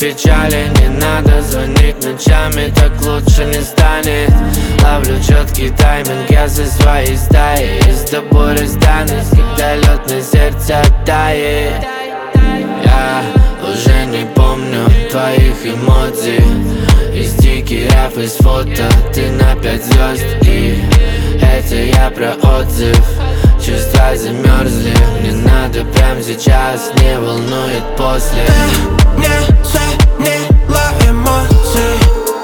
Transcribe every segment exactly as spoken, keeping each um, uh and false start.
печали. Не надо звонить ночами, так лучше не станет. Ловлю четкий тайминг, я за своей стаей. И с тобой расстанусь, когда лед на сердце тает. Я уже не помню твоих эмоций. Из стикеров, из фото ты на пять звезд. И это я про отзыв. Чувства замерзли, мне надо прямо сейчас, не волнует после. Ты не ценила эмоции,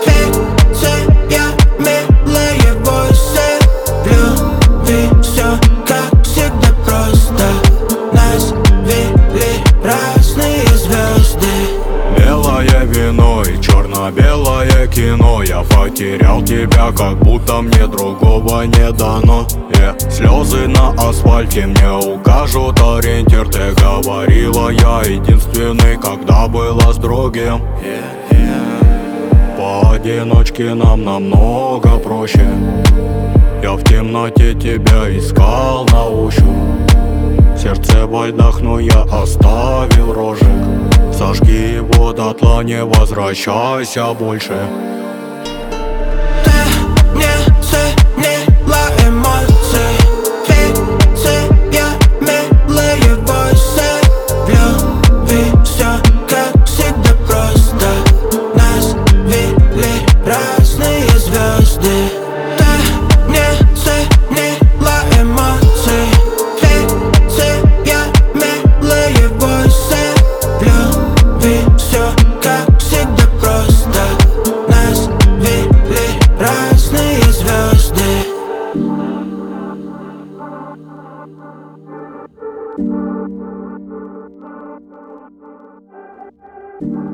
я милые войсы. Любви все как всегда просто. Нас вели разные звезды. Белое вино и черно-белое кино. Я потерял тебя, как будто мне другого не дано. yeah. Слезы на асфальте мне укажут ориентир. Ты говорила, я единственный, когда была с другим. yeah, yeah. Поодиночке нам намного проще. Я в темноте тебя искал на ощупь. Сердце во льдах, но я оставил рожек. Сожги его дотла, не возвращайся больше. Ты не ценила эмоции, я милые войсы. Любви все как всегда просто. Нас вели разные звезды. Ты не ценила эмоции, я милые войсы. Любви все как всегда просто. Нас вели разные звезды. Thank you.